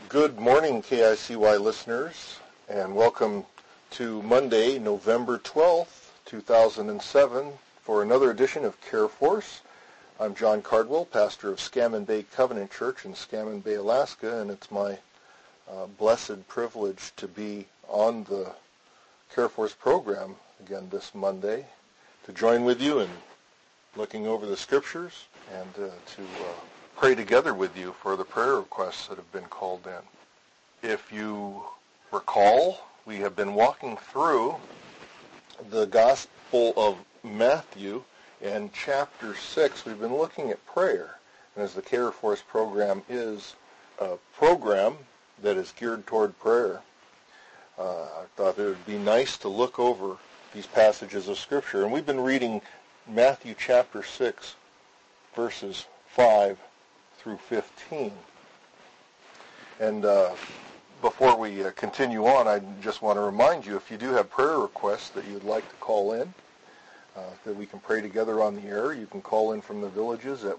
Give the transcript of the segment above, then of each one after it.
Good morning, KICY listeners, and welcome to Monday, November 12th, 2007, for another edition of Care Force. I'm John Cardwell, pastor of Scammon Bay Covenant Church in Scammon Bay, Alaska, and it's my blessed privilege to be on the Care Force program again this Monday, to join with you in looking over the scriptures and to pray together with you for the prayer requests that have been called in. If you recall, we have been walking through the Gospel of Matthew, and chapter 6, we've been looking at prayer. And as the Care Force program is a program that is geared toward prayer, I thought it would be nice to look over these passages of Scripture. And we've been reading Matthew chapter 6, verses 5 through 15. And before we continue on, I just want to remind you, if you do have prayer requests that you'd like to call in, that we can pray together on the air, you can call in from the villages at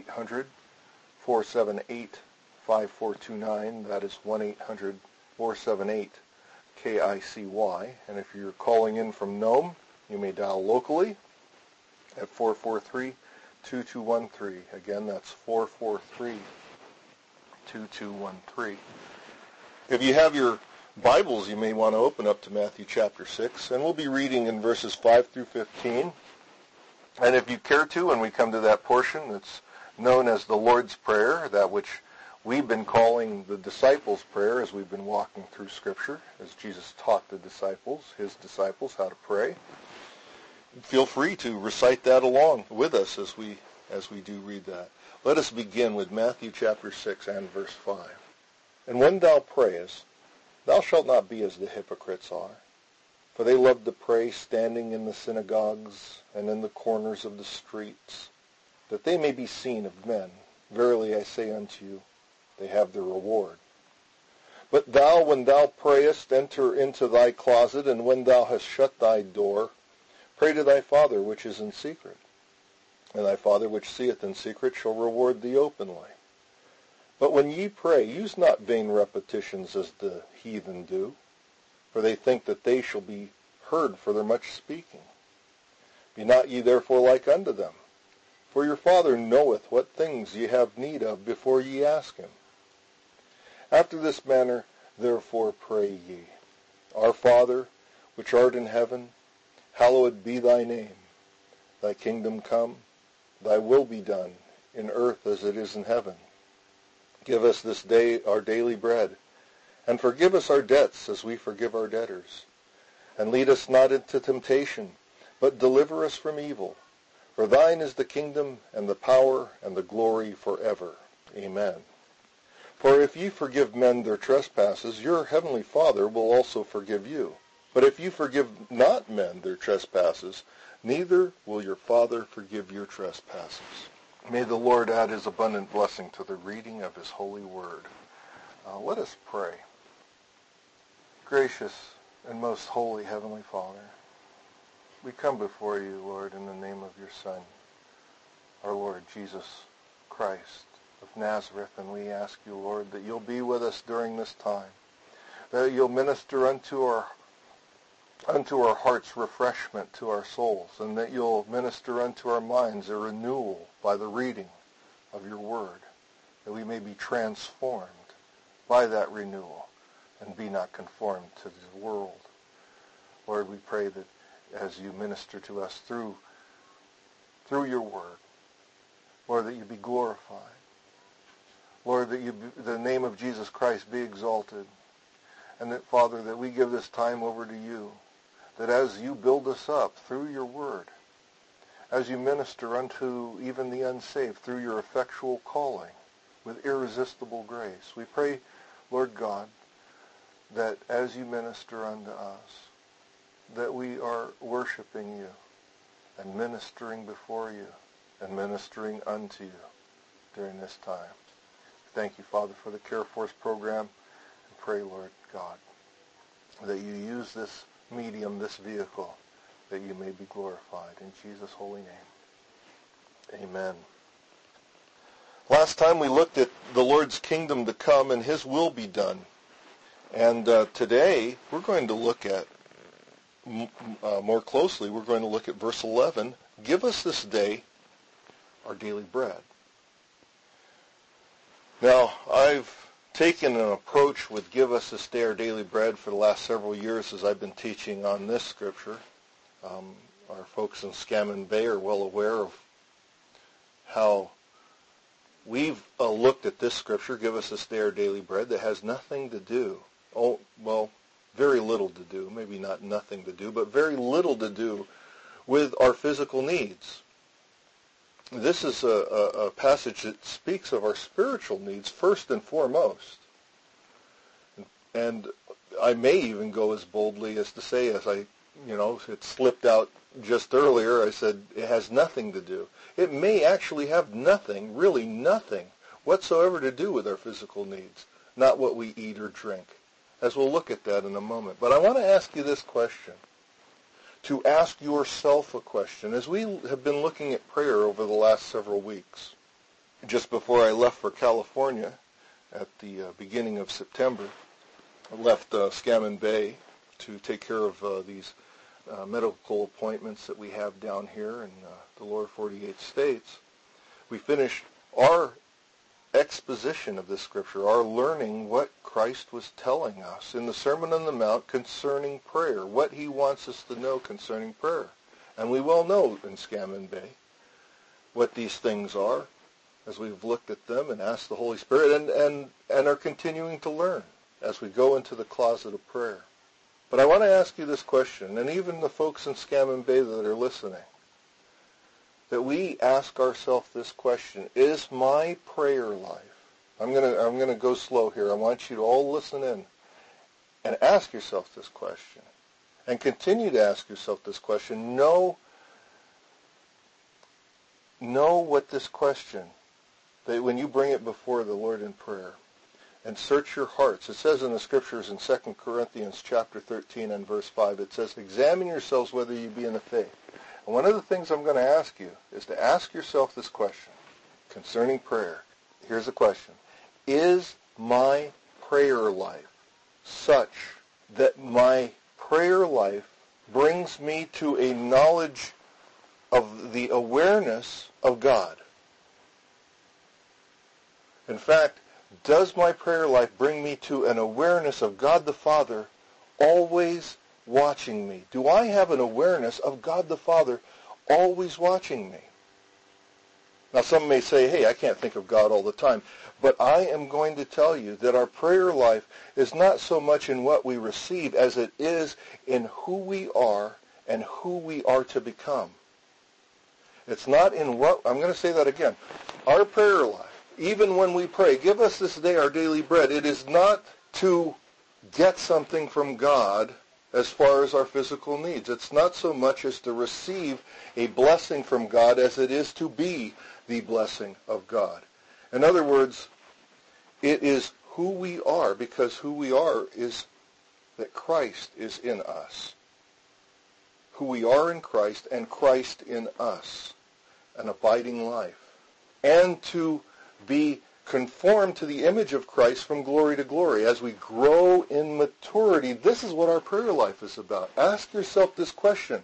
1-800-478-5429. That is 1-800-478-KICY. And if you're calling in from Nome, you may dial locally at 443-2213. Again, that's 443-2213. If you have your Bibles, you may want to open up to Matthew chapter 6, and we'll be reading in verses 5 through 15. And if you care to, when we come to that portion that's known as the Lord's Prayer, that which we've been calling the disciples' prayer as we've been walking through Scripture, as Jesus taught the disciples, his disciples, how to pray, feel free to recite that along with us as we do read that. Let us begin with Matthew chapter 6 and verse 5. And when thou prayest, thou shalt not be as the hypocrites are, for they love to pray standing in the synagogues and in the corners of the streets, that they may be seen of men. Verily I say unto you, they have their reward. But thou, when thou prayest, enter into thy closet, and when thou hast shut thy door, pray to thy Father which is in secret. And thy Father which seeth in secret shall reward thee openly. But when ye pray, use not vain repetitions as the heathen do, for they think that they shall be heard for their much speaking. Be not ye therefore like unto them, for your Father knoweth what things ye have need of before ye ask him. After this manner therefore pray ye, Our Father, which art in heaven, hallowed be thy name. Thy kingdom come, thy will be done, in earth as it is in heaven. Give us this day our daily bread, and forgive us our debts as we forgive our debtors. And lead us not into temptation, but deliver us from evil. For thine is the kingdom, and the power, and the glory forever. Amen. For if ye forgive men their trespasses, your heavenly Father will also forgive you. But if you forgive not men their trespasses, neither will your Father forgive your trespasses. May the Lord add his abundant blessing to the reading of his holy word. Let us pray. Gracious and most holy Heavenly Father, we come before you, Lord, in the name of your Son, our Lord Jesus Christ of Nazareth, and we ask you, Lord, that you'll be with us during this time, that you'll minister unto our hearts refreshment to our souls, and that you'll minister unto our minds a renewal by the reading of your word, that we may be transformed by that renewal and be not conformed to the world. Lord, we pray that as you minister to us through your word, Lord, that you be glorified. Lord, that the name of Jesus Christ be exalted. And that, Father, that we give this time over to you, that as you build us up through your word, as you minister unto even the unsaved through your effectual calling with irresistible grace, we pray, Lord God, that as you minister unto us, that we are worshiping you and ministering before you and ministering unto you during this time. Thank you, Father, for the Care Force program, and pray, Lord God, that you use this medium, this vehicle, that you may be glorified. In Jesus' holy name, amen. Last time we looked at the Lord's kingdom to come and His will be done. And today we're going to look at, more closely, we're going to look at verse 11. Give us this day our daily bread. Now, I've taken an approach with give us this day our daily bread for the last several years as I've been teaching on this scripture. Our folks in Scammon Bay are well aware of how we've looked at this scripture, give us this day our daily bread, that has nothing to do, very little to do, maybe not nothing to do, but very little to do with our physical needs. This is a passage that speaks of our spiritual needs first and foremost. And I may even go as boldly as to say, as it slipped out just earlier, I said it has nothing to do. It may actually have nothing, really nothing, whatsoever to do with our physical needs, not what we eat or drink, as we'll look at that in a moment. But I want to ask you this question, to ask yourself a question, as we have been looking at prayer over the last several weeks. Just before I left for California at the beginning of September, I left Scammon Bay to take care of these medical appointments that we have down here in the lower 48 states. We finished our exposition of this scripture, our learning what Christ was telling us in the Sermon on the Mount concerning prayer, what He wants us to know concerning prayer. And we well know in Scammon Bay what these things are as we've looked at them and asked the Holy Spirit and are continuing to learn as we go into the closet of prayer. But I want to ask you this question, and even the folks in Scammon Bay that are listening, that we ask ourselves this question: is my prayer life? I'm going to go slow here. I want you to all listen in and ask yourself this question, and continue to ask yourself this question. Know what this question, that when you bring it before the Lord in prayer, and search your hearts. It says in the scriptures in 2 Corinthians chapter 13 and verse 5, it says, examine yourselves whether you be in the faith. And one of the things I'm going to ask you is to ask yourself this question concerning prayer. Here's the question: is my prayer life such that my prayer life brings me to a knowledge of the awareness of God? In fact, does my prayer life bring me to an awareness of God the Father always watching me? Do I have an awareness of God the Father always watching me? Now, some may say, hey, I can't think of God all the time. But I am going to tell you that our prayer life is not so much in what we receive as it is in who we are and who we are to become. It's not in what, I'm going to say that again. Our prayer life, even when we pray, give us this day our daily bread, it is not to get something from God as far as our physical needs. It's not so much as to receive a blessing from God as it is to be the blessing of God. In other words, it is who we are, because who we are is that Christ is in us. Who we are in Christ and Christ in us, an abiding life. And to be conformed to the image of Christ from glory to glory. As we grow in maturity, this is what our prayer life is about. Ask yourself this question.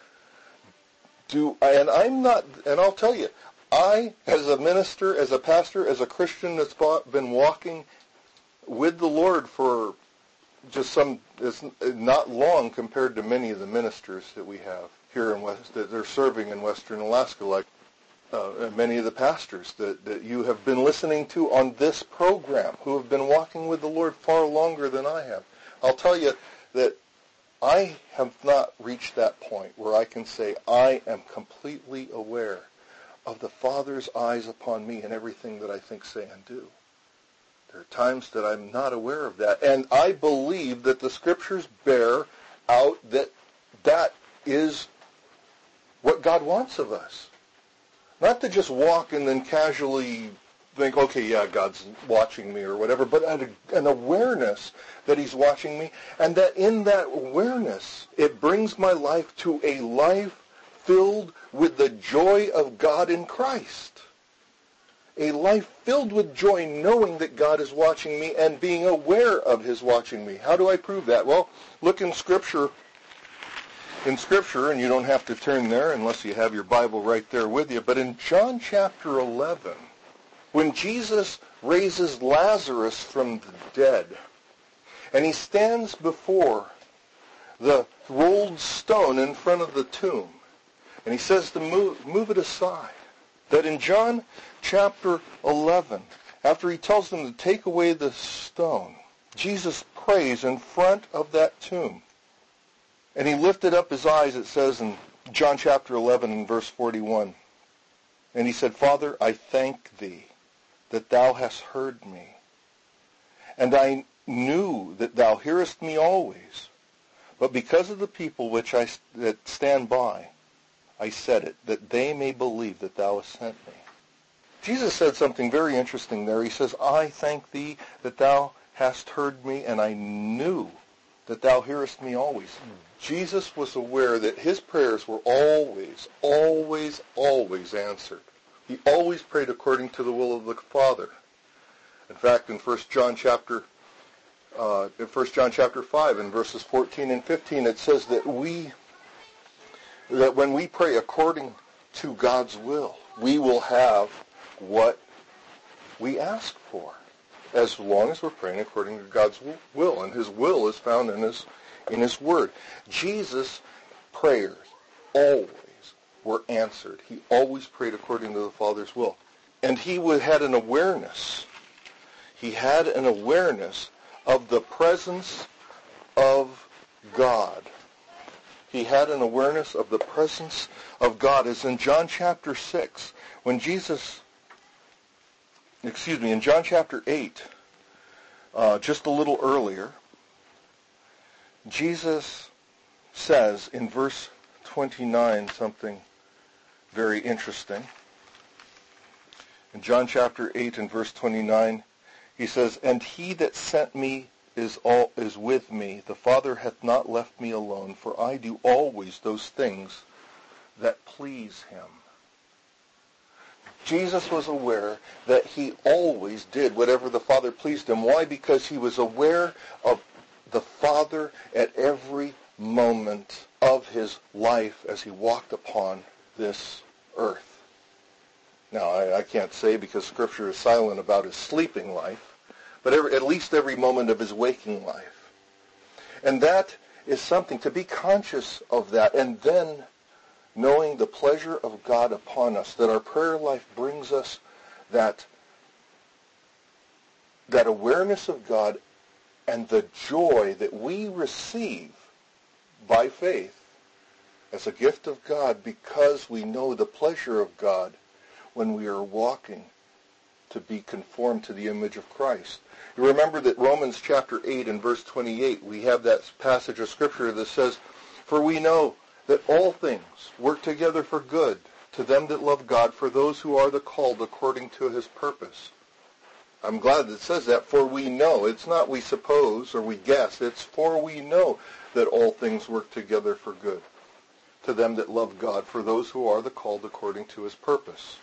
I'll tell you, I, as a minister, as a pastor, as a Christian that's been walking with the Lord for just it's not long compared to many of the ministers that we have here that they're serving in Western Alaska, like many of the pastors that you have been listening to on this program, who have been walking with the Lord far longer than I have. I'll tell you that I have not reached that point where I can say I am completely aware of the Father's eyes upon me in everything that I think, say, and do. There are times that I'm not aware of that. And I believe that the Scriptures bear out that that is what God wants of us. Not to just walk and then casually think, okay, yeah, God's watching me or whatever, but an awareness that He's watching me, and that in that awareness, it brings my life to a life filled with the joy of God in Christ. a life filled with joy knowing that God is watching me and being aware of his watching me. How do I prove that? Well, look in Scripture, and you don't have to turn there unless you have your Bible right there with you, but in John chapter 11, when Jesus raises Lazarus from the dead, and he stands before the rolled stone in front of the tomb, and he says to move it aside. That in John chapter 11, after he tells them to take away the stone, Jesus prays in front of that tomb. And he lifted up his eyes, it says in John chapter 11 and verse 41. And he said, Father, I thank thee that thou hast heard me. And I knew that thou hearest me always. But because of the people that stand by, I said it, that they may believe that thou hast sent me. Jesus said something very interesting there. He says, I thank thee that thou hast heard me, and I knew that thou hearest me always. Jesus was aware that his prayers were always, always, always answered. He always prayed according to the will of the Father. In fact, in 1 John chapter 5, in verses 14 and 15, it says that when we pray according to God's will, we will have what we ask for, as long as we're praying according to God's will, and his will is found in his word. Jesus' prayers always were answered. He always prayed according to the Father's will, and he had an awareness. He had an awareness of the presence of God. He had an awareness of the presence of God. As in John chapter 6, in John chapter 8, just a little earlier, Jesus says in verse 29 something very interesting. In John chapter 8 and verse 29, he says, And he that sent me is with me. The Father hath not left me alone, for I do always those things that please him. Jesus was aware that he always did whatever the Father pleased him. Why? Because he was aware of the Father at every moment of his life as he walked upon this earth. Now, I can't say because Scripture is silent about his sleeping life, but at least every moment of his waking life. And that is something, to be conscious of that, and then knowing the pleasure of God upon us, that our prayer life brings us that awareness of God and the joy that we receive by faith as a gift of God, because we know the pleasure of God when we are walking to be conformed to the image of Christ. You remember that Romans chapter 8 and verse 28, we have that passage of Scripture that says, For we know that all things work together for good to them that love God, for those who are the called according to his purpose. I'm glad that it says that, for we know. It's not we suppose or we guess. It's for we know that all things work together for good to them that love God, for those who are the called according to his purpose.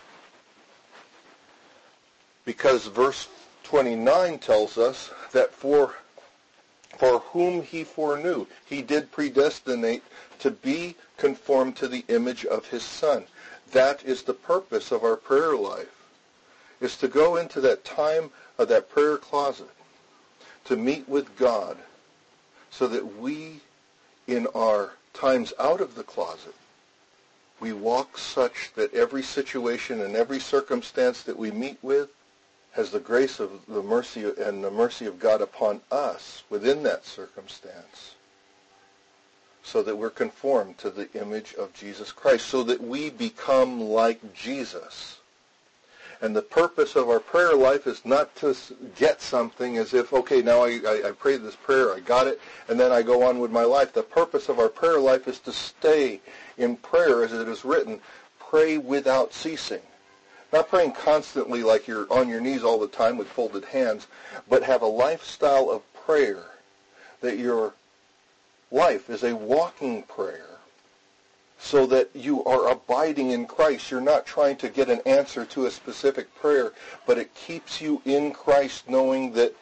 Because verse 29 tells us that for whom he foreknew, he did predestinate to be conformed to the image of his Son. That is the purpose of our prayer life, is to go into that time of that prayer closet, to meet with God, so that we, in our times out of the closet, we walk such that every situation and every circumstance that we meet with has the grace of the mercy and the mercy of God upon us within that circumstance, so that we're conformed to the image of Jesus Christ, so that we become like Jesus. And the purpose of our prayer life is not to get something as if, okay, now I prayed this prayer, I got it, and then I go on with my life. The purpose of our prayer life is to stay in prayer, as it is written, pray without ceasing. Not praying constantly like you're on your knees all the time with folded hands, but have a lifestyle of prayer, that your life is a walking prayer, so that you are abiding in Christ. You're not trying to get an answer to a specific prayer, but it keeps you in Christ, knowing that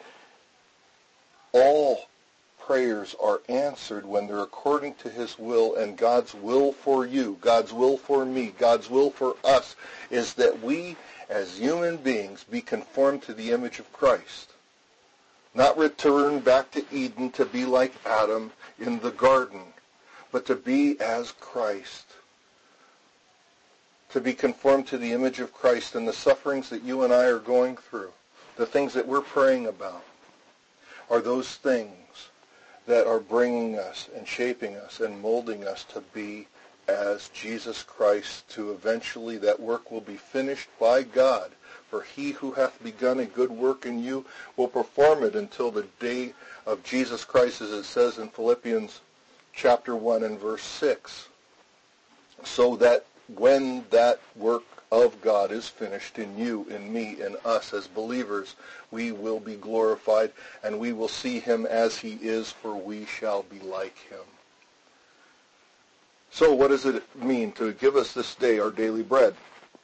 all prayers are answered when they're according to his will, and God's will for you, God's will for me, God's will for us is that we as human beings be conformed to the image of Christ. Not return back to Eden to be like Adam in the garden, but to be as Christ. To be conformed to the image of Christ, and the sufferings that you and I are going through, the things that we're praying about, are those things that are bringing us and shaping us and molding us to be as Jesus Christ, to eventually that work will be finished by God. For he who hath begun a good work in you will perform it until the day of Jesus Christ, as it says in Philippians chapter 1 and verse 6. So that when that work of God is finished in you, in me, in us as believers, we will be glorified, and we will see him as he is, for we shall be like him. So what does it mean to give us this day our daily bread?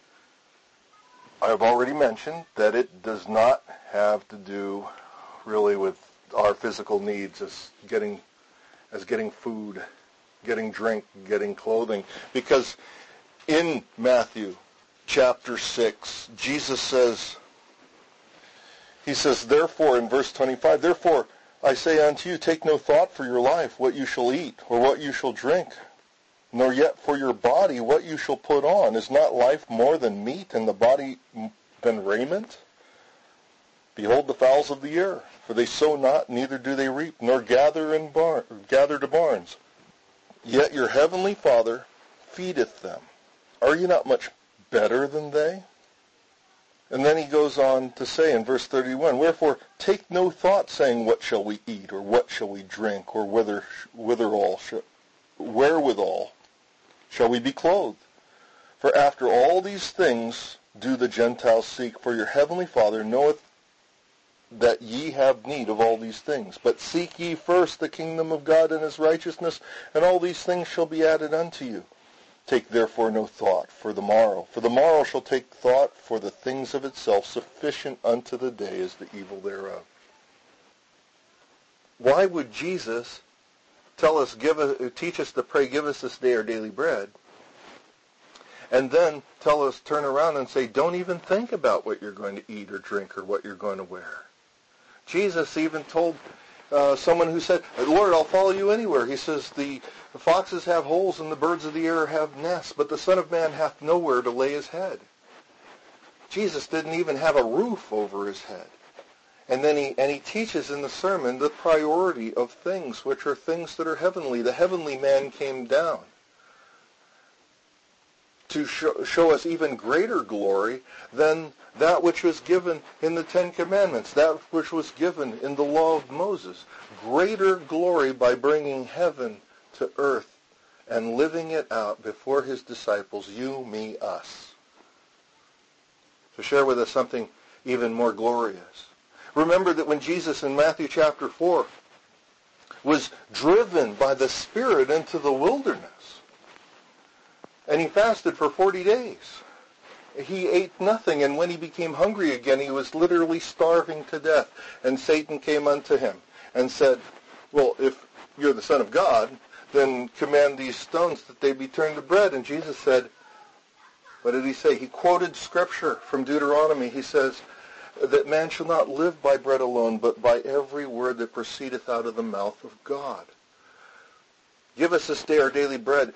I have already mentioned that it does not have to do really with our physical needs as getting food, getting drink, getting clothing. Because in Matthew chapter 6, Jesus says, he says, therefore, in verse 25, therefore I say unto you, take no thought for your life, what you shall eat, or what you shall drink, nor yet for your body, what you shall put on. Is not life more than meat, and the body than raiment? Behold the fowls of the air, for they sow not, neither do they reap, nor gather to barns. Yet your heavenly Father feedeth them. Are you not much better than they? And then he goes on to say in verse 31, wherefore take no thought, saying, what shall we eat, or what shall we drink, or wherewithal shall we be clothed? For after all these things do the Gentiles seek, for your heavenly Father knoweth that ye have need of all these things. But seek ye first the kingdom of God and his righteousness, and all these things shall be added unto you. Take therefore no thought for the morrow shall take thought for the things of itself. Sufficient unto the day is the evil thereof. Why would Jesus teach us to pray, give us this day our daily bread, and then turn around and say, don't even think about what you're going to eat or drink or what you're going to wear? Jesus even told someone who said, Lord, I'll follow you anywhere. He says, the foxes have holes and the birds of the air have nests, but the Son of Man hath nowhere to lay his head. Jesus didn't even have a roof over his head. And then he teaches in the sermon the priority of things, which are things that are heavenly. The heavenly man came down to show us even greater glory than that which was given in the Ten Commandments, that which was given in the law of Moses. Greater glory by bringing heaven to earth and living it out before his disciples, you, me, us. To share with us something even more glorious. Remember that when Jesus in Matthew chapter 4 was driven by the Spirit into the wilderness, and he fasted for 40 days. He ate nothing, and when he became hungry again, he was literally starving to death. And Satan came unto him and said, well, if you're the Son of God, then command these stones that they be turned to bread. And Jesus said, what did he say? He quoted Scripture from Deuteronomy. He says that man shall not live by bread alone, but by every word that proceedeth out of the mouth of God. Give us this day our daily bread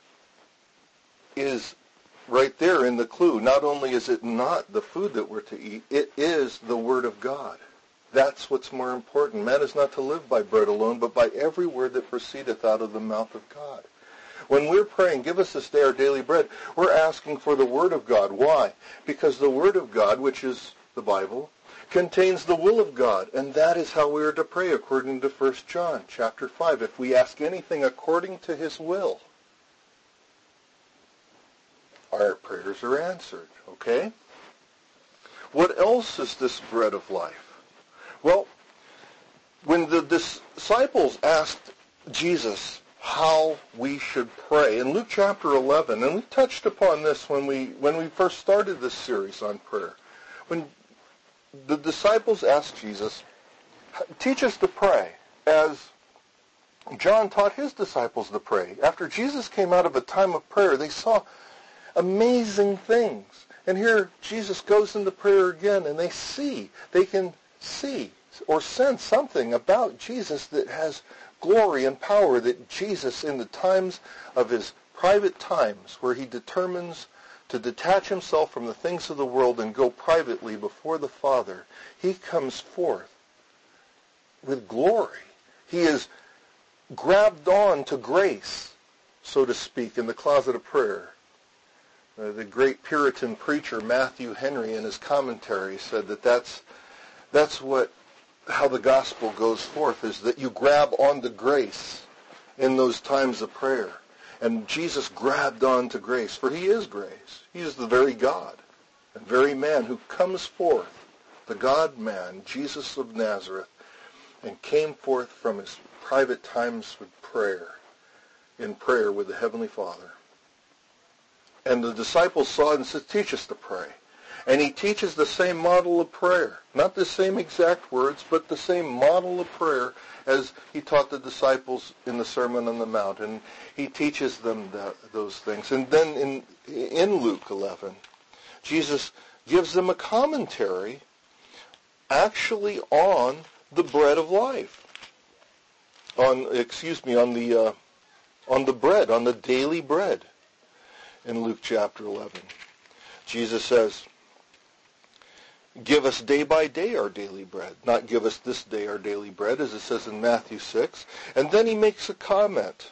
is right there in the clue. Not only is it not the food that we're to eat, it is the Word of God. That's what's more important. Man is not to live by bread alone, but by every word that proceedeth out of the mouth of God. When we're praying, give us this day our daily bread, we're asking for the Word of God. Why? Because the Word of God, which is the Bible, contains the will of God, and that is how we are to pray according to 1 John chapter 5. If we ask anything according to his will, our prayers are answered, okay? What else is this bread of life? Well, when the disciples asked Jesus, how we should pray. In Luke chapter 11, and we touched upon this when we first started this series on prayer, when the disciples asked Jesus, teach us to pray, as John taught his disciples to pray. After Jesus came out of a time of prayer, they saw amazing things. And here Jesus goes into prayer again, and they can see or sense something about Jesus that has glory and power, that Jesus, in the times of his private times, where he determines to detach himself from the things of the world and go privately before the Father, he comes forth with glory. He is grabbed on to grace, so to speak, in the closet of prayer. The great Puritan preacher Matthew Henry, in his commentary, said that's how the gospel goes forth, is that you grab onto grace in those times of prayer. And Jesus grabbed onto grace, for he is grace. He is the very God and very man who comes forth, the God-man, Jesus of Nazareth, and came forth from his private times with prayer, in prayer with the Heavenly Father. And the disciples saw it and said, teach us to pray. And he teaches the same model of prayer. Not the same exact words, but the same model of prayer as he taught the disciples in the Sermon on the Mount. And he teaches them those things. And then in Luke 11, Jesus gives them a commentary actually on the bread of life. On the bread, on the daily bread. In Luke chapter 11, Jesus says, give us day by day our daily bread, not give us this day our daily bread, as it says in Matthew 6. And then he makes a comment.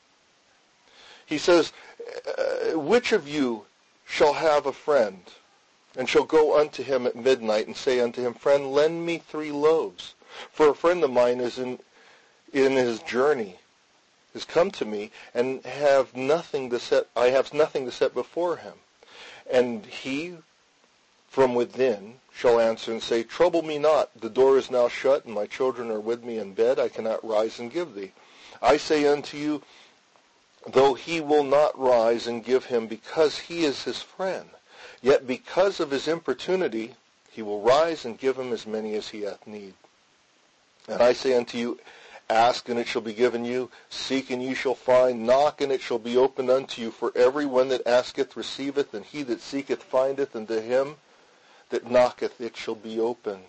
He says, which of you shall have a friend, and shall go unto him at midnight, and say unto him, friend, lend me 3 loaves, for a friend of mine is in his journey, has come to me, and I have nothing to set before him. And he from within shall answer and say, trouble me not, the door is now shut, and my children are with me in bed, I cannot rise and give thee. I say unto you, though he will not rise and give him, because he is his friend, yet because of his importunity he will rise and give him as many as he hath need. And I say unto you, ask, and it shall be given you. Seek, and ye shall find. Knock, and it shall be opened unto you. For every one that asketh receiveth, and he that seeketh findeth, and to him that knocketh it shall be opened.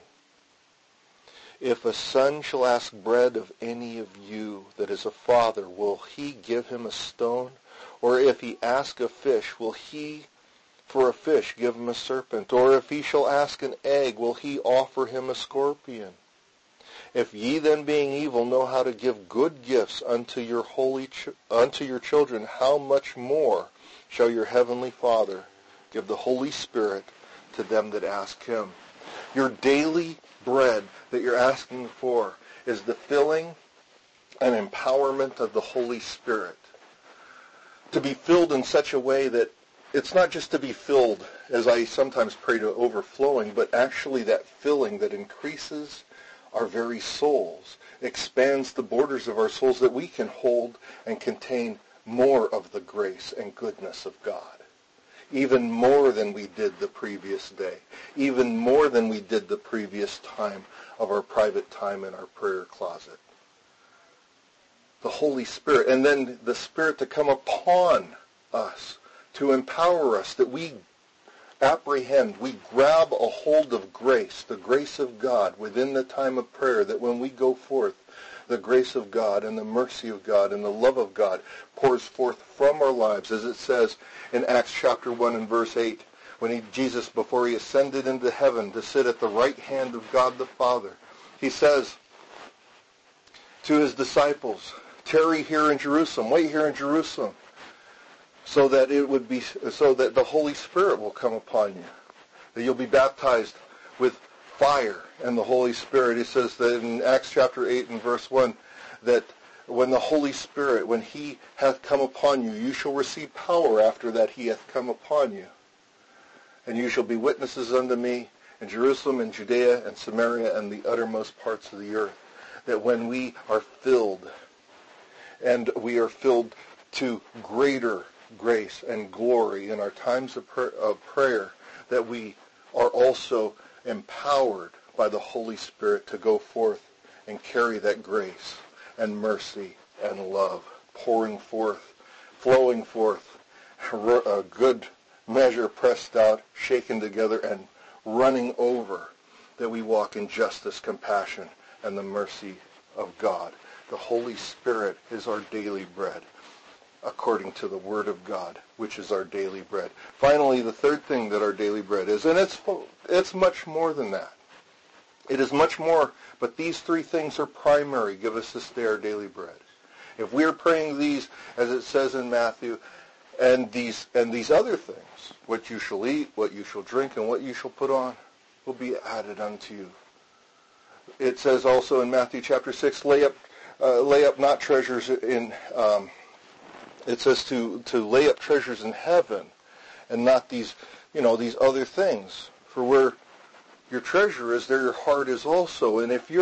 If a son shall ask bread of any of you that is a father, will he give him a stone? Or if he ask a fish, will he for a fish give him a serpent? Or if he shall ask an egg, will he offer him a scorpion? If ye then, being evil, know how to give good gifts unto your children, how much more shall your heavenly Father give the Holy Spirit to them that ask him? Your daily bread that you're asking for is the filling and empowerment of the Holy Spirit. To be filled in such a way that it's not just to be filled, as I sometimes pray, to overflowing, but actually that filling that increases our very souls, expands the borders of our souls, that we can hold and contain more of the grace and goodness of God, even more than we did the previous day, even more than we did the previous time of our private time in our prayer closet. The Holy Spirit, and then the Spirit to come upon us, to empower us, that we apprehend, we grab a hold of grace, the grace of God within the time of prayer, that when we go forth, the grace of God and the mercy of God and the love of God pours forth from our lives, as it says in Acts chapter 1 and verse 8, when Jesus, before he ascended into heaven to sit at the right hand of God the Father, he says to his disciples, tarry here in Jerusalem, wait here in Jerusalem, so that the Holy Spirit will come upon you, that you'll be baptized with fire and the Holy Spirit. He says that in Acts chapter 8 and verse 1, that when the Holy Spirit, when he hath come upon you, you shall receive power after that he hath come upon you. And you shall be witnesses unto me in Jerusalem and Judea and Samaria and the uttermost parts of the earth. That when we are filled and we are filled to greater grace and glory in our times of prayer, that we are also empowered by the Holy Spirit to go forth and carry that grace and mercy and love, pouring forth, flowing forth, a good measure pressed out, shaken together, and running over, that we walk in justice, compassion, and the mercy of God. The Holy Spirit is our daily bread, according to the Word of God, which is our daily bread. Finally, the third thing that our daily bread is, and it's much more than that. It is much more, but these three things are primary. Give us this day our daily bread. If we are praying these, as it says in Matthew, and these other things, what you shall eat, what you shall drink, and what you shall put on, will be added unto you. It says also in Matthew chapter 6, lay up not treasures in, it says to lay up treasures in heaven, and not these other things. For where your treasure is, there your heart is also. And if you're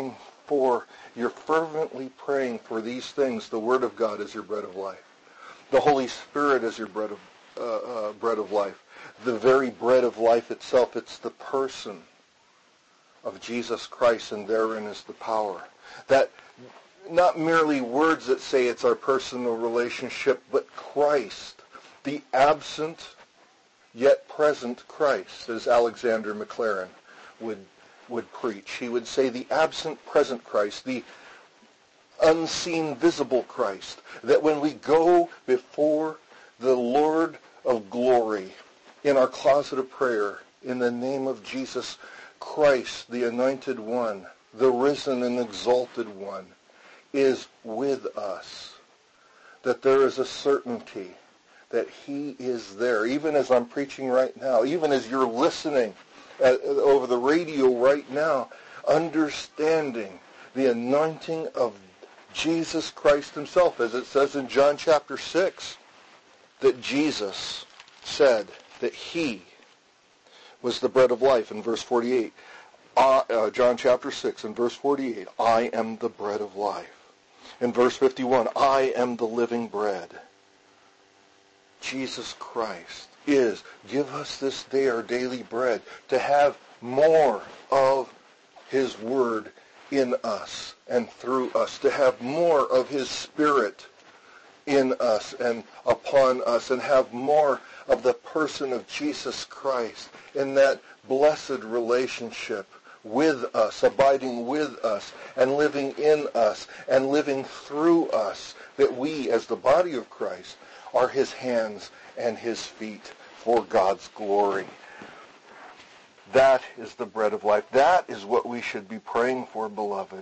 fervently praying for these things, the Word of God is your bread of life. The Holy Spirit is your bread of life. The very bread of life itself, it's the person of Jesus Christ, and therein is the power. That not merely words that say it's our personal relationship, but Christ, the absent yet present Christ, as Alexander Maclaren would preach. He would say the absent present Christ, the unseen visible Christ, that when we go before the Lord of glory in our closet of prayer, in the name of Jesus Christ, the anointed one, the risen and exalted one, is with us, that there is a certainty that he is there, even as I'm preaching right now, even as you're listening over the radio right now, understanding the anointing of Jesus Christ himself, as it says in John chapter 6, that Jesus said that he was the bread of life in verse 48. John chapter 6 and verse 48, I am the bread of life. In verse 51, I am the living bread. Jesus Christ is, give us this day our daily bread, to have more of his word in us and through us, to have more of his Spirit in us and upon us, and have more of the person of Jesus Christ in that blessed relationship with us, abiding with us, and living in us, and living through us, that we, as the body of Christ, are his hands and his feet for God's glory. That is the bread of life. That is what we should be praying for, beloved.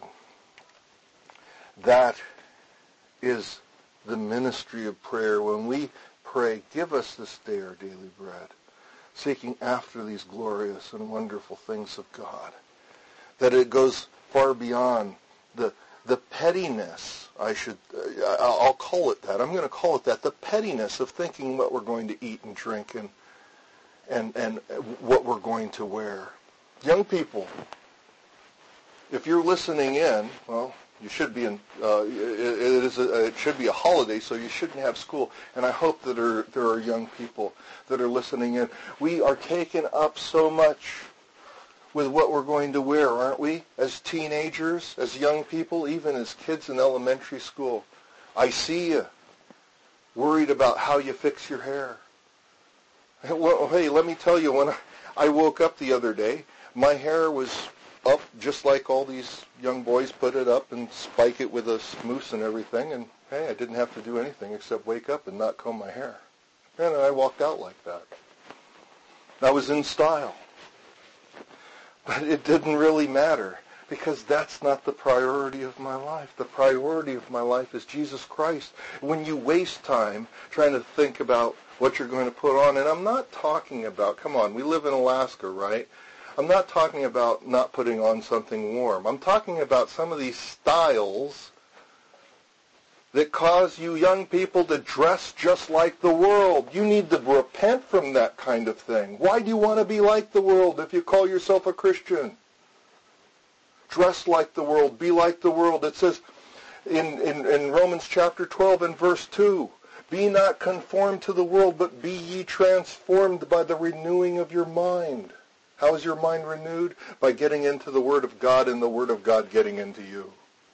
That is the ministry of prayer. When we pray, give us this day our daily bread, seeking after these glorious and wonderful things of God, that it goes far beyond the pettiness, I'll call it that. I'm going to call it that, the pettiness of thinking what we're going to eat and drink and what we're going to wear. Young people, if you're listening in, well, you should be in. It should be a holiday, so you shouldn't have school. And I hope that there are young people that are listening in. We are taken up so much with what we're going to wear, aren't we? As teenagers, as young people, even as kids in elementary school. I see you worried about how you fix your hair. Well, hey, let me tell you, when I woke up the other day, my hair was up just like all these young boys put it up and spike it with a mousse and everything, and hey, I didn't have to do anything except wake up and not comb my hair. And I walked out like that. I was in style. But it didn't really matter, because that's not the priority of my life. The priority of my life is Jesus Christ. When you waste time trying to think about what you're going to put on, and I'm not talking about, come on, we live in Alaska, right? I'm not talking about not putting on something warm. I'm talking about some of these styles that cause you young people to dress just like the world. You need to repent from that kind of thing. Why do you want to be like the world if you call yourself a Christian? Dress like the world. Be like the world. It says, in Romans chapter 12 and verse 2. Be not conformed to the world, but be ye transformed by the renewing of your mind. How is your mind renewed? By getting into the Word of God and the Word of God getting into you.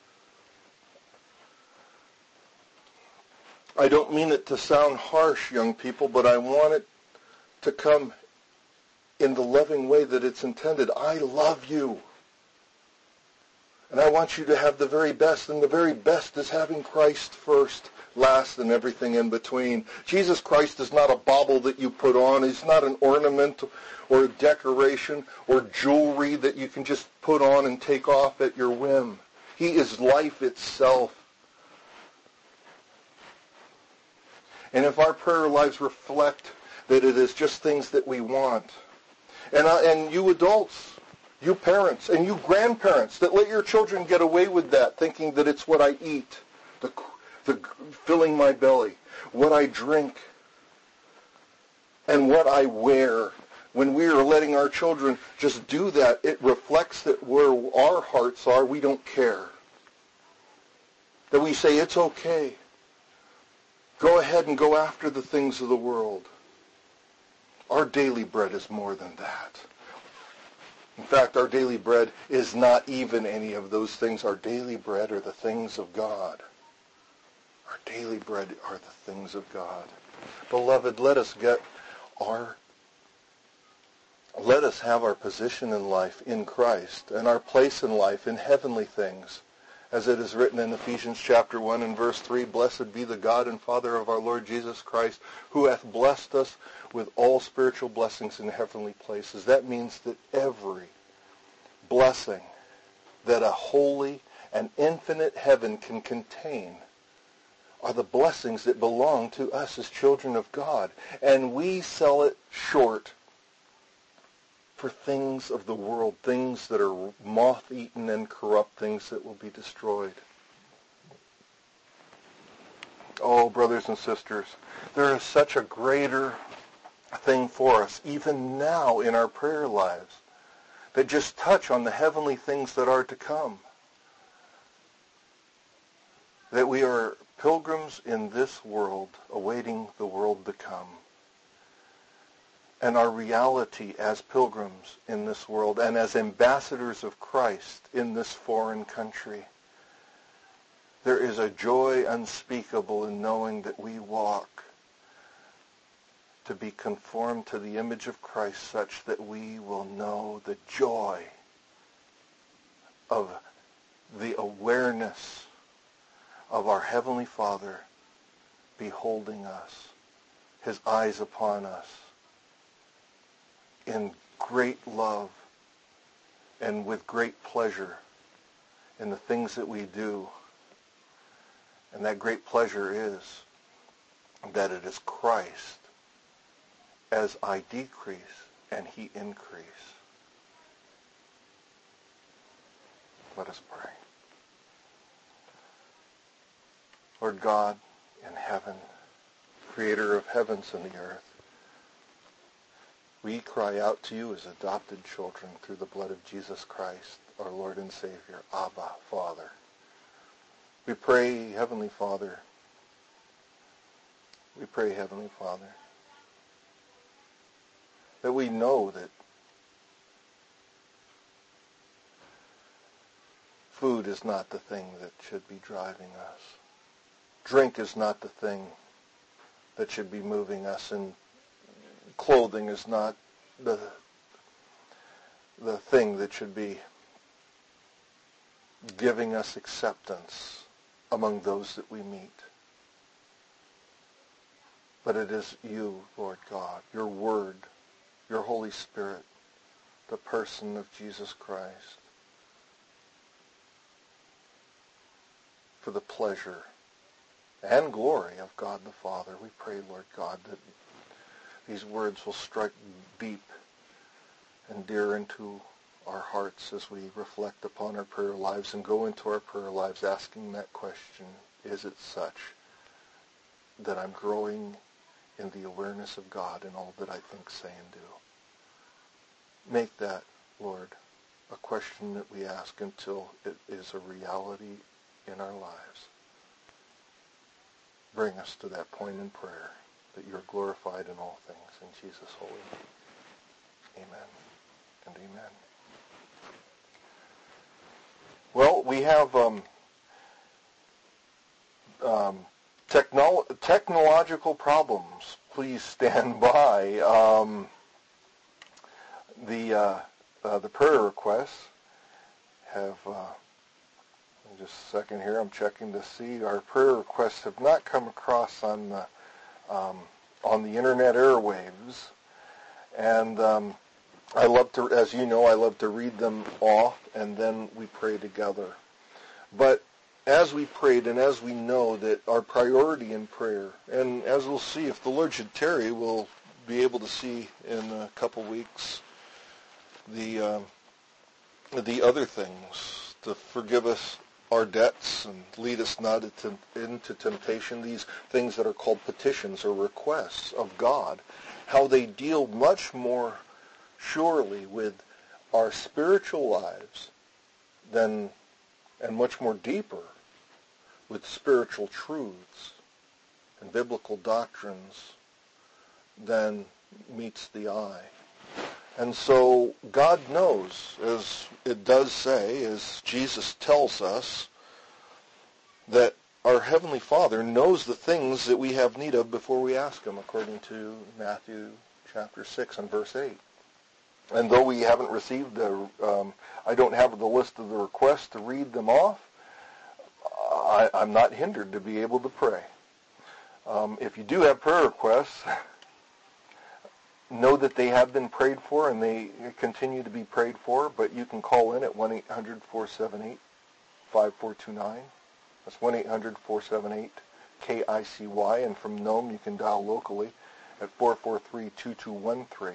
I don't mean it to sound harsh, young people, but I want it to come in the loving way that it's intended. I love you. And I want you to have the very best, and the very best is having Christ first, last, and everything in between. Jesus Christ is not a bauble that you put on. He's not an ornament or a decoration or jewelry that you can just put on and take off at your whim. He is life itself. And if our prayer lives reflect that it is just things that we want, and you adults, you parents, and you grandparents, that let your children get away with that, thinking that it's what I eat, the filling my belly, what I drink, and what I wear. When we are letting our children just do that, it reflects that where our hearts are, we don't care. That we say, it's okay. Go ahead and go after the things of the world. Our daily bread is more than that. In fact, our daily bread is not even any of those things. Our daily bread are the things of God. Our daily bread are the things of God. Beloved, let us have our position in life in Christ and our place in life in heavenly things. As it is written in Ephesians chapter 1 and verse 3, Blessed be the God and Father of our Lord Jesus Christ, who hath blessed us with all spiritual blessings in heavenly places. That means that every blessing that a holy and infinite heaven can contain are the blessings that belong to us as children of God. And we sell it short for things of the world, things that are moth-eaten and corrupt, things that will be destroyed. Oh, brothers and sisters, there is such a greater thing for us, even now in our prayer lives, that just touch on the heavenly things that are to come. That we are pilgrims in this world, awaiting the world to come. And our reality as pilgrims in this world and as ambassadors of Christ in this foreign country. There is a joy unspeakable in knowing that we walk to be conformed to the image of Christ such that we will know the joy of the awareness of our Heavenly Father beholding us, His eyes upon us, in great love and with great pleasure in the things that we do. And that great pleasure is that it is Christ as I decrease and He increase. Let us pray. Lord God in heaven, creator of heavens and the earth, we cry out to you as adopted children through the blood of Jesus Christ, our Lord and Savior, Abba, Father. We pray, Heavenly Father, that we know that food is not the thing that should be driving us. Drink is not the thing that should be moving us, and clothing is not the thing that should be giving us acceptance among those that we meet. But it is you, Lord God, your Word, your Holy Spirit, the person of Jesus Christ, for the pleasure and glory of God the Father. We pray, Lord God, that these words will strike deep and dear into our hearts as we reflect upon our prayer lives and go into our prayer lives asking that question, is it such that I'm growing in the awareness of God in all that I think, say, and do? Make that, Lord, a question that we ask until it is a reality in our lives. Bring us to that point in prayer that you're glorified in all things. In Jesus' holy name. Amen and amen. Well, we have technological problems. Please stand by. The prayer requests have, just a second here, I'm checking to see. Our prayer requests have not come across on the internet airwaves. And I love to, as you know, I love to read them off, and then we pray together. But as we prayed, and as we know that our priority in prayer, and as we'll see, if the Lord should tarry, we'll be able to see in a couple weeks the other things, to forgive us our debts and lead us not into temptation, these things that are called petitions or requests of God, how they deal much more surely with our spiritual lives and much more deeper with spiritual truths and biblical doctrines than meets the eye. And so God knows, as it does say, as Jesus tells us, that our Heavenly Father knows the things that we have need of before we ask Him, according to Matthew chapter 6 and verse 8. And though we haven't received I don't have the list of the requests to read them off, I'm not hindered to be able to pray. If you do have prayer requests, know that they have been prayed for and they continue to be prayed for, but you can call in at 1-800-478-5429. That's 1-800-478-KICY, and from Nome you can dial locally at 443-2213.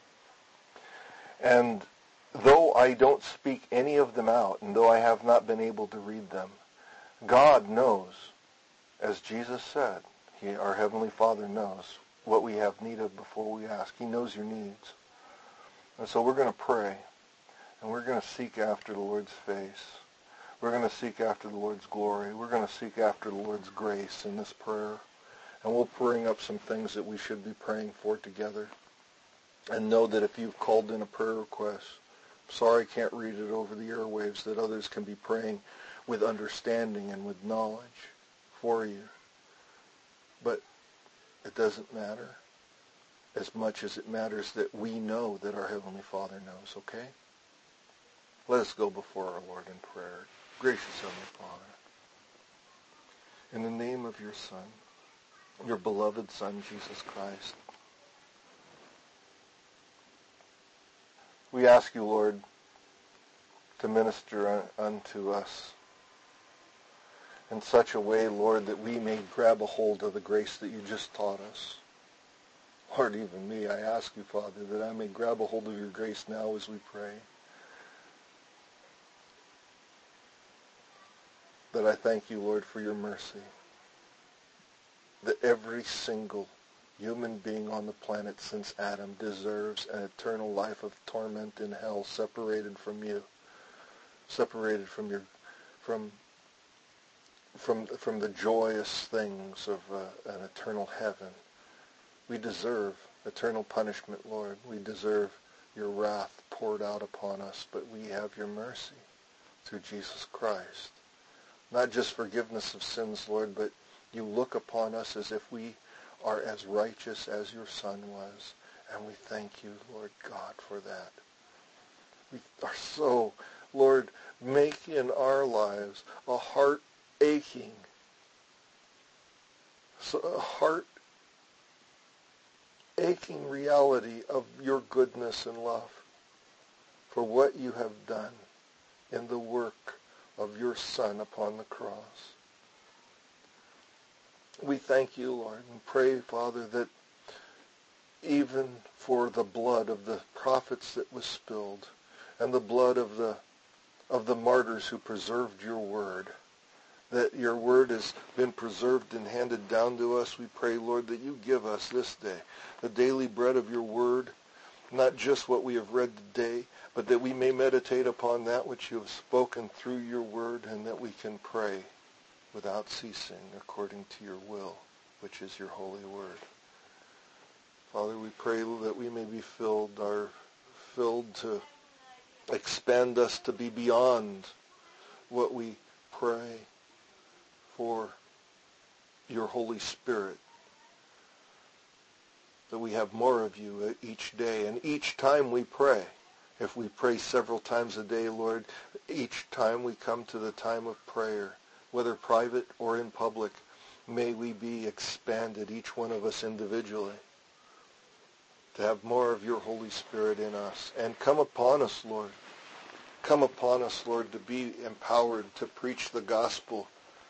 And though I don't speak any of them out, and though I have not been able to read them, God knows, as Jesus said, our Heavenly Father knows what we have need of before we ask. He knows your needs. And so we're going to pray, and we're going to seek after the Lord's face. We're going to seek after the Lord's glory. We're going to seek after the Lord's grace in this prayer. And we'll bring up some things that we should be praying for together. And know that if you've called in a prayer request, sorry I can't read it over the airwaves, that others can be praying with understanding and with knowledge for you. But it doesn't matter as much as it matters that we know that our Heavenly Father knows, okay? Let us go before our Lord in prayer. Gracious Heavenly Father, in the name of your Son, your beloved Son, Jesus Christ, we ask you, Lord, to minister unto us in such a way, Lord, that we may grab a hold of the grace that you just taught us. Lord, even me, I ask you, Father, that I may grab a hold of your grace now as we pray. That I thank you, Lord, for your mercy. That every single human being on the planet since Adam deserves an eternal life of torment in hell, separated from you, separated from your, from the joyous things of an eternal heaven. We deserve eternal punishment, Lord. We deserve your wrath poured out upon us, but we have your mercy through Jesus Christ. Not just forgiveness of sins, Lord, but you look upon us as if we are as righteous as your Son was. And we thank you, Lord God, for that. We are so, Lord, make in our lives a heart aching, so a heart aching reality of your goodness and love for what you have done in the work of your Son upon the cross. We thank you, Lord, and pray, Father, that even for the blood of the prophets that was spilled and the blood of the martyrs who preserved your word, that your word has been preserved and handed down to us, we pray, Lord, that you give us this day the daily bread of your word, not just what we have read today, but that we may meditate upon that which you have spoken through your word, and that we can pray without ceasing, according to your will, which is your holy word. Father, we pray that we may be filled to expand us to be beyond what we pray for your Holy Spirit, that we have more of you each day. And each time we pray, if we pray several times a day, Lord, each time we come to the time of prayer, whether private or in public, may we be expanded, each one of us individually, to have more of your Holy Spirit in us. And come upon us, Lord. Come upon us, Lord, to be empowered to preach the gospel,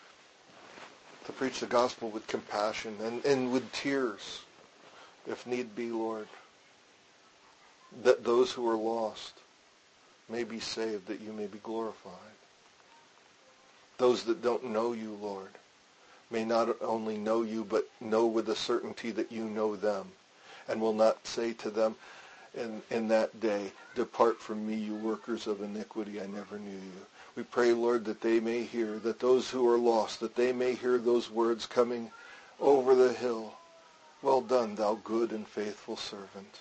with compassion and with tears, if need be, Lord, that those who are lost may be saved, that you may be glorified. Those that don't know you, Lord, may not only know you, but know with a certainty that you know them, and will not say to them in that day, "Depart from me, you workers of iniquity, I never knew you." We pray, Lord, that they may hear, that those who are lost, that they may hear those words coming over the hill. "Well done, thou good and faithful servant."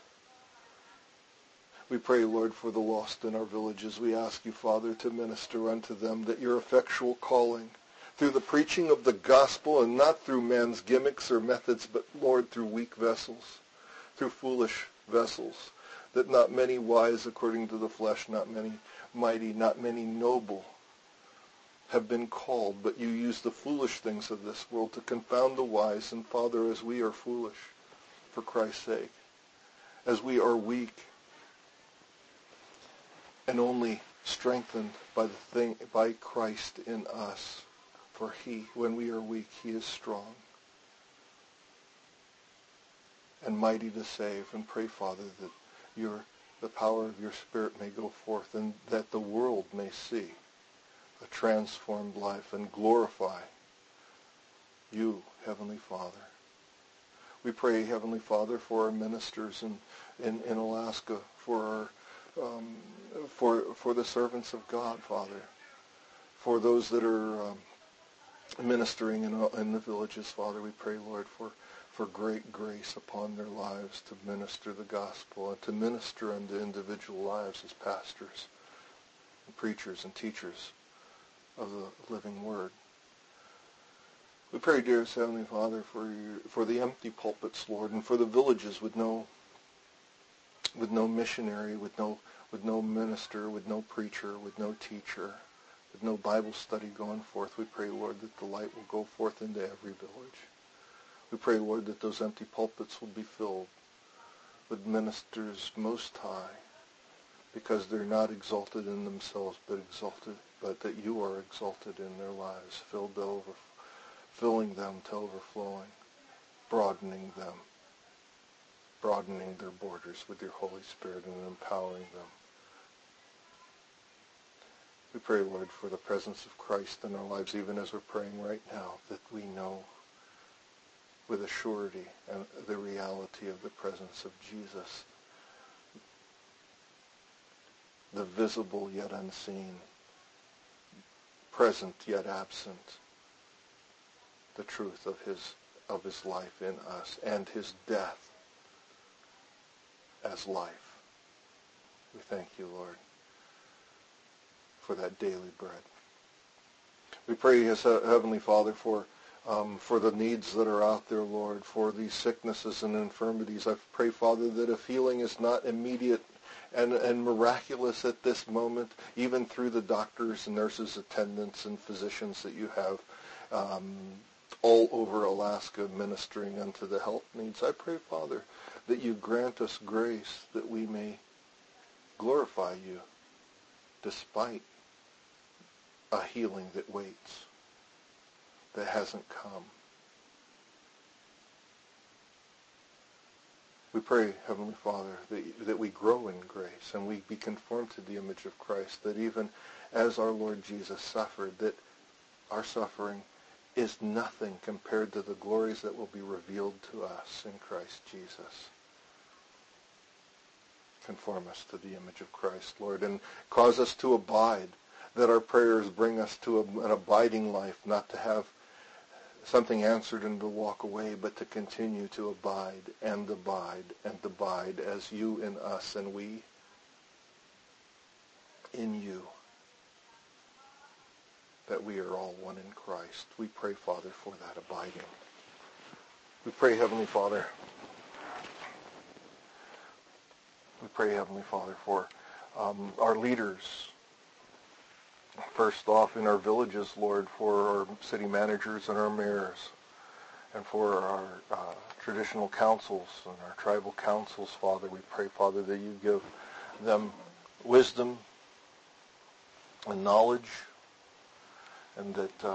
We pray, Lord, for the lost in our villages. We ask you, Father, to minister unto them, that your effectual calling, through the preaching of the gospel, and not through man's gimmicks or methods, but, Lord, through weak vessels, through foolish vessels, that not many wise according to the flesh, not many mighty, not many noble have been called, but you use the foolish things of this world to confound the wise. And Father, as we are foolish for Christ's sake, as we are weak and only strengthened by Christ in us, for when we are weak, he is strong and mighty to save. And pray, Father, that the power of your Spirit may go forth, and that the world may see a transformed life and glorify you, Heavenly Father. We pray, Heavenly Father, for our ministers in Alaska, for the servants of God, Father, for those that are ministering in the villages, Father. We pray, Lord, for great grace upon their lives to minister the gospel and to minister unto individual lives as pastors and preachers and teachers of the living word. We pray, dearest Heavenly Father, for the empty pulpits, Lord, and for the villages with no missionary, with no minister, with no preacher, with no teacher, with no Bible study going forth. We pray, Lord, that the light will go forth into every village. We pray, Lord, that those empty pulpits will be filled with ministers most high, because they're not exalted in themselves, but that you are exalted in their lives, filling them to overflowing, broadening their borders with your Holy Spirit and empowering them. We pray, Lord, for the presence of Christ in our lives, even as we're praying right now, that we know with a surety and the reality of the presence of Jesus, the visible yet unseen, present yet absent, the truth of his life in us, and his death as life. We thank you, Lord, for that daily bread. We pray, as Heavenly Father, for the needs that are out there, Lord, for these sicknesses and infirmities. I pray, Father, that if healing is not immediate and miraculous at this moment, even through the doctors and nurses, attendants, and physicians that you have all over Alaska ministering unto the health needs, I pray, Father, that you grant us grace that we may glorify you despite a healing that waits, that hasn't come. We pray, Heavenly Father, that we grow in grace and we be conformed to the image of Christ, that even as our Lord Jesus suffered, that our suffering is nothing compared to the glories that will be revealed to us in Christ Jesus. Conform us to the image of Christ, Lord, and cause us to abide, that our prayers bring us to an abiding life, not to have something answered and to walk away, but to continue to abide and abide and abide as you in us and we in you, that we are all one in Christ. We pray, Father, for that abiding. We pray, Heavenly Father, for our leaders. First off, in our villages, Lord, for our city managers and our mayors, and for our traditional councils and our tribal councils, Father. We pray, Father, that you give them wisdom and knowledge, and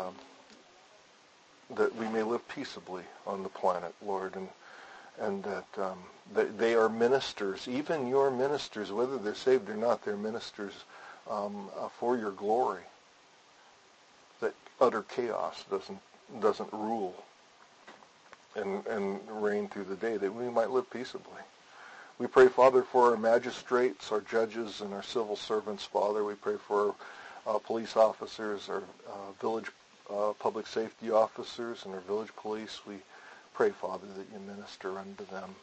that we may live peaceably on the planet, Lord, and that they are ministers, even your ministers, whether they're saved or not, they're ministers for your glory, that utter chaos doesn't rule and reign through the day, that we might live peaceably. We pray, Father, for our magistrates, our judges, and our civil servants, Father. We pray for our police officers, our village public safety officers, and our village police. We pray, Father, that you minister unto them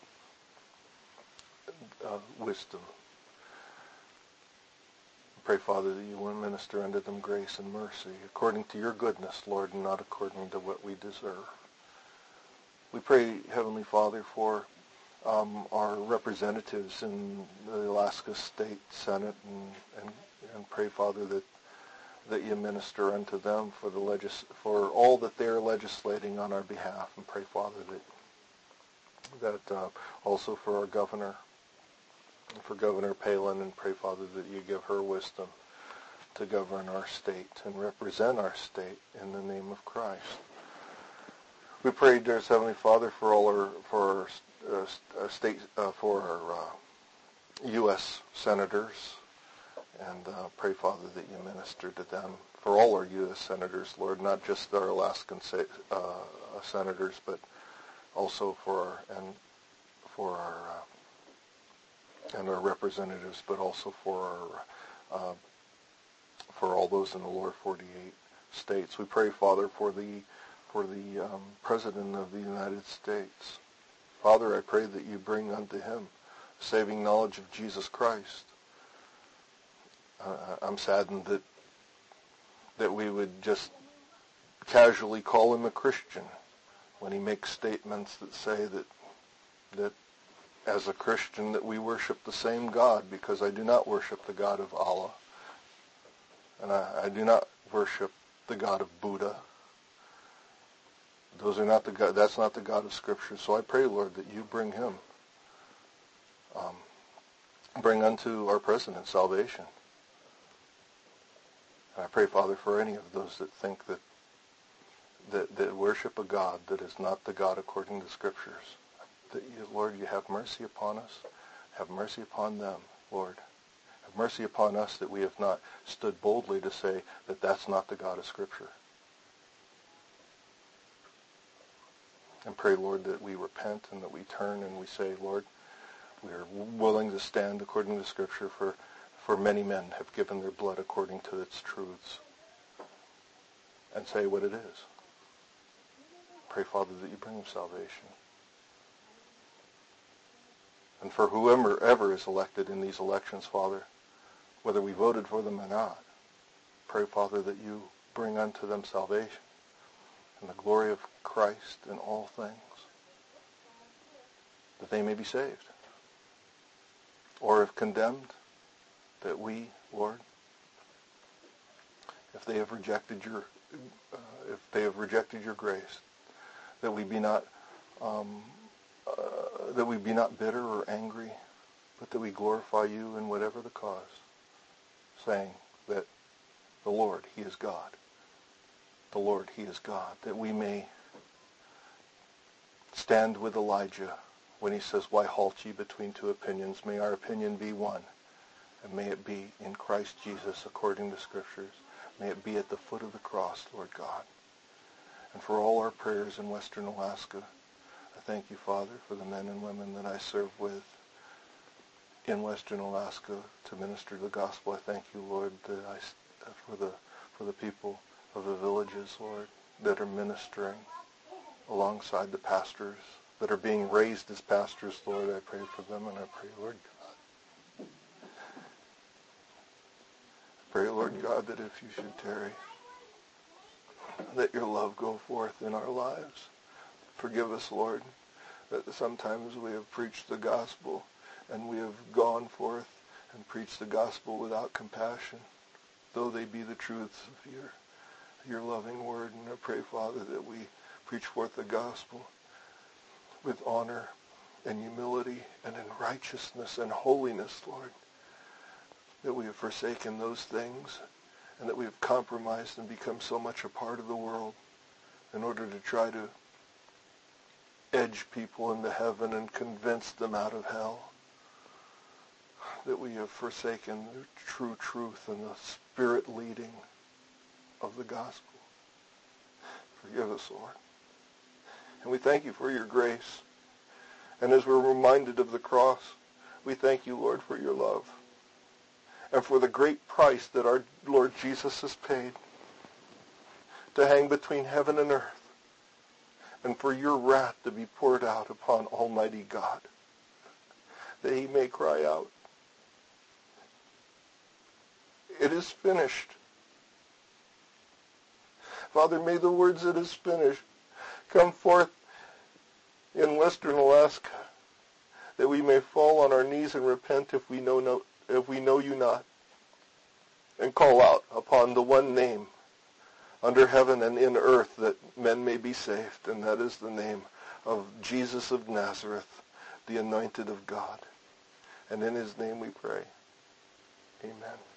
wisdom. Pray, Father, that you will minister unto them grace and mercy, according to your goodness, Lord, and not according to what we deserve. We pray, Heavenly Father, for our representatives in the Alaska State Senate, and pray, Father, that you minister unto them for all that they are legislating on our behalf, and pray, Father, that also for our governor, for Governor Palin, and pray, Father, that you give her wisdom to govern our state and represent our state in the name of Christ. We pray, dearest Heavenly Father, for our U.S. senators, and pray, Father, that you minister to them, for all our U.S. senators, Lord, not just our Alaskan senators, but also for our representatives, but also for all those in the lower 48 states. We pray, Father, for the President of the United States. Father, I pray that you bring unto him saving knowledge of Jesus Christ. I'm saddened that we would just casually call him a Christian when he makes statements that say that as a Christian that we worship the same God, because I do not worship the God of Allah, and I do not worship the God of Buddha. Those are not the God. That's not the God of Scripture. So I pray, Lord, that you bring him, bring unto our president salvation. And I pray, Father, for any of those that think that worship a God that is not the God according to Scriptures. That you, Lord, you have mercy upon us. Have mercy upon them, Lord. Have mercy upon us that we have not stood boldly to say that that's not the God of Scripture. And pray, Lord, that we repent and that we turn and we say, Lord, we are willing to stand according to Scripture, for many men have given their blood according to its truths, and say what it is. Pray, Father, that you bring them salvation. And for whoever ever is elected in these elections, Father, whether we voted for them or not, pray, Father, that you bring unto them salvation and the glory of Christ in all things, that they may be saved. Or if condemned, that we, Lord, if they have rejected your grace, that we be not bitter or angry, but that we glorify you in whatever the cause, saying that the Lord, he is God. The Lord, he is God. That we may stand with Elijah when he says, why halt ye between two opinions? May our opinion be one, and may it be in Christ Jesus according to Scriptures. May it be at the foot of the cross, Lord God. And for all our prayers in Western Alaska, I thank you, Father, for the men and women that I serve with in Western Alaska to minister the gospel. I thank you, Lord, that for for the people of the villages, Lord, that are ministering alongside the pastors, that are being raised as pastors, Lord. I pray for them, and I pray, Lord God. Pray, Lord God, that if you should tarry, that your love go forth in our lives. Forgive us, Lord, that sometimes we have preached the gospel and we have gone forth and preached the gospel without compassion, though they be the truths of your loving word. And I pray, Father, that we preach forth the gospel with honor and humility and in righteousness and holiness, Lord, that we have forsaken those things and that we have compromised and become so much a part of the world in order to try to edge people into heaven and convince them out of hell, that we have forsaken the true truth and the spirit leading of the gospel. Forgive us, Lord. And we thank you for your grace. And as we're reminded of the cross, we thank you, Lord, for your love and for the great price that our Lord Jesus has paid to hang between heaven and earth, and for your wrath to be poured out upon Almighty God, that he may cry out, "It is finished." Father, may the words "it is finished" come forth in Western Alaska, that we may fall on our knees and repent if we know you not, and call out upon the one name under heaven and in earth that men may be saved, and that is the name of Jesus of Nazareth, the anointed of God. And in his name we pray. Amen.